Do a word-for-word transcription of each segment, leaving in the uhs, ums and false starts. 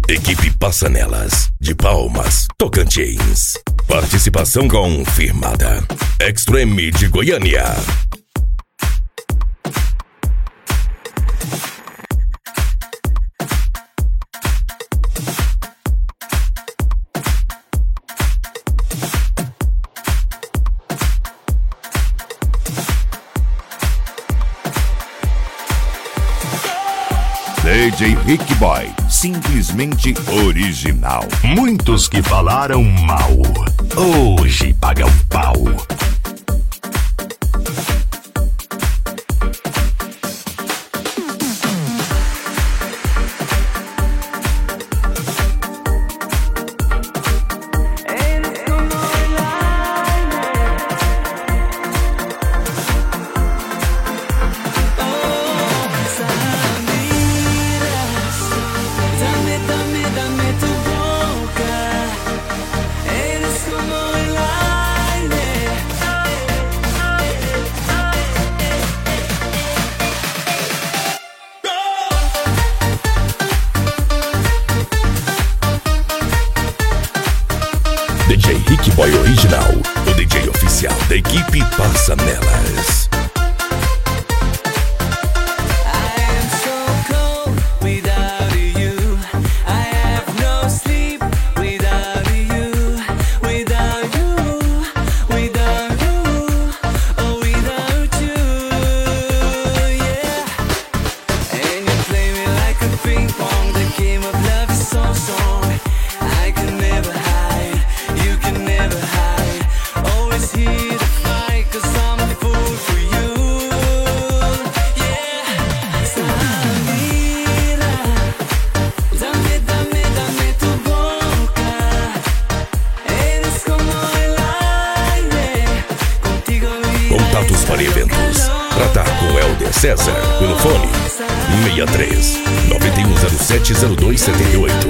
Equipe Passanelas, de Palmas, Tocantins. Participação confirmada. Extreme de Goiânia. D J Rick Boy, simplesmente original. Muitos que falaram mal, hoje pagam pau. D J Rick Boy Original, o D J oficial da equipe Passanelas. Contatos para eventos. Tratar com Helder César pelo fone seis três, nove um zero sete, zero dois sete oito.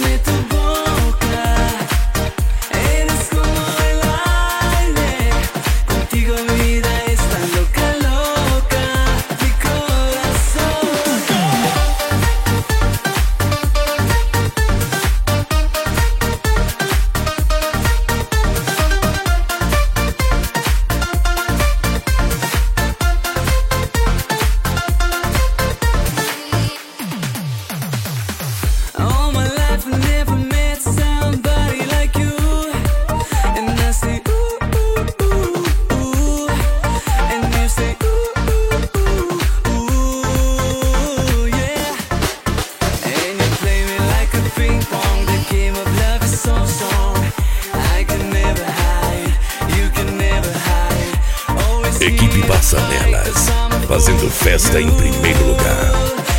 Equipe Passanelas, fazendo festa em primeiro lugar.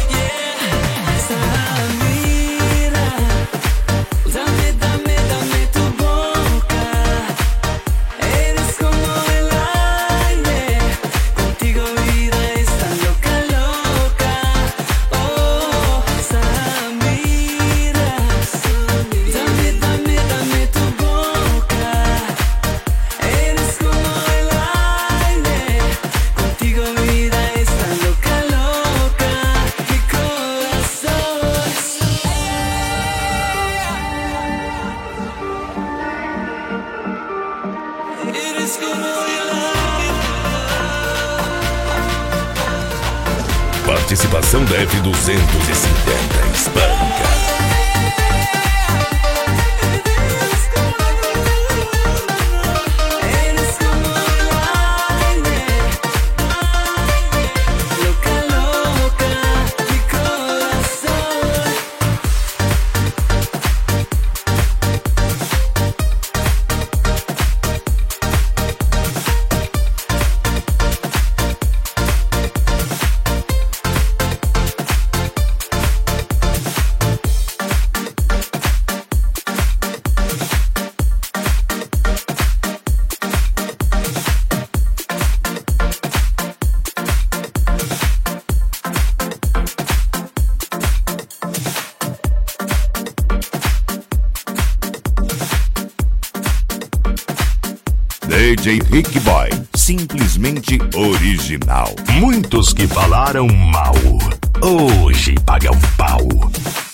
Participação da F duzentos e cinquenta Espanca. D J Rick Boy, simplesmente original. Muitos que falaram mal, hoje pagam pau.